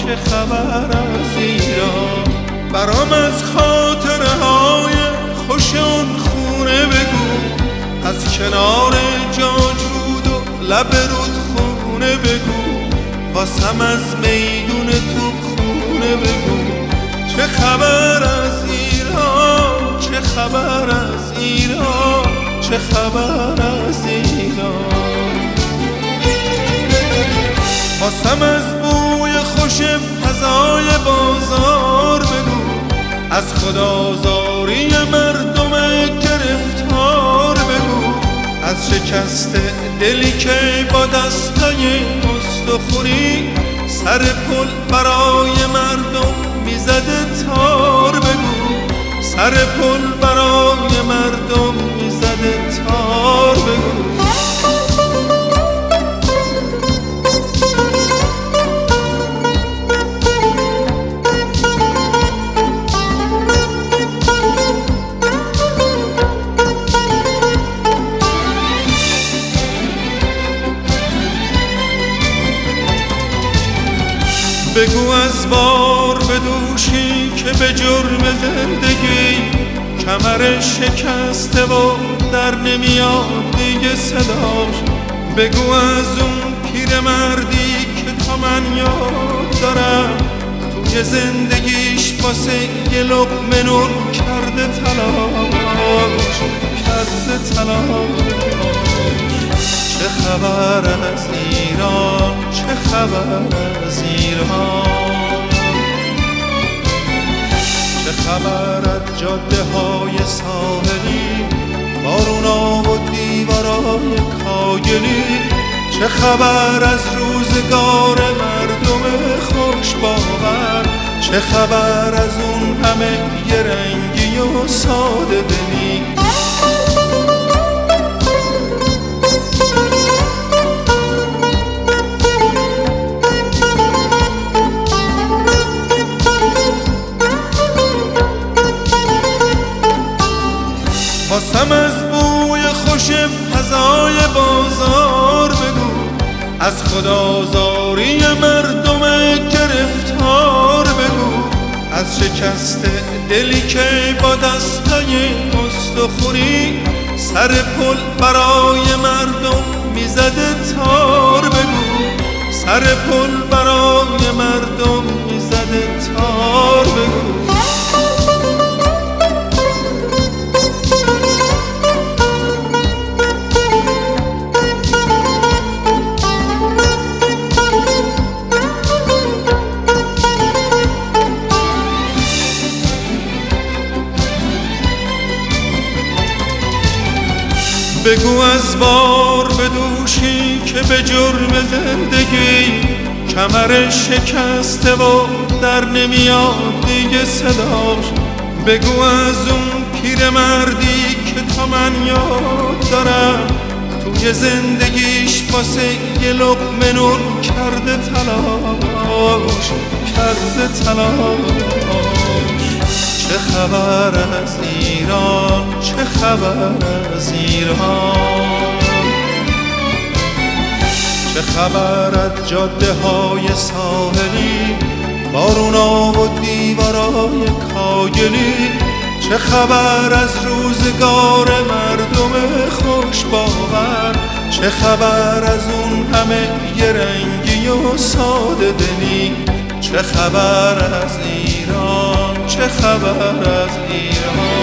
چه خبر از ایران. برام از خاطره های خوش اون خونه بگو، از کنار جاجود و لب رودخونه بگو، واسم از میدون توپخونه بگو. چه خبر از ایران، چه خبر از ایران، چه خبر از ایران. واسم از بوی خوش فضای بازار بگو، از خدازاری مردم گرفتار بگو، از شکست دلی که با دستای مستخوری سر پل برای مردم میزده تار بگو، سر پل برای مردم میزده تار بگو. بگو از بار بدوشی که به جرم زندگی کمر شکسته و در نمیاد دیگه صداش. بگو از اون پیرمردی که تا من یاد دارم توی زندگیش واسه یه لقمه نون کرده تلاش، کرده تلاش. چه خبر از ایران، چه خبر از ایران، چه خبر از جاده های ساحلی، بارونا و دیوارای کاگلی، چه خبر از روزگار مردم خوش باور، چه خبر از اون همه یه رنگی و ساده دلی. واسم از بوی خوش فضای بازار بگو، از خدازاری مردم گرفتار بگو، از شکست دلی که با دستای مستخوری سر پل برای مردم میزده تار بگو، سر پل برای مردم میزده تار بگو. بگو از بار بدوشی که به جرم زندگی کمر شکسته و در نمیاد دیگه صداش. بگو از اون پیرمردی که تا من یاد دارم توی زندگیش واسه یه لقمه نون کرده تلاش، کرده تلاش. چه خبر از ایران، چه خبر از ایران، چه خبر از جاده های ساحلی، بارونا و دیوارای کاگلی، چه خبر از روزگار مردم خوش باور، چه خبر از اون همه یه رنگی و ساده دلی. چه خبر از ایران، چه خبر از ایران.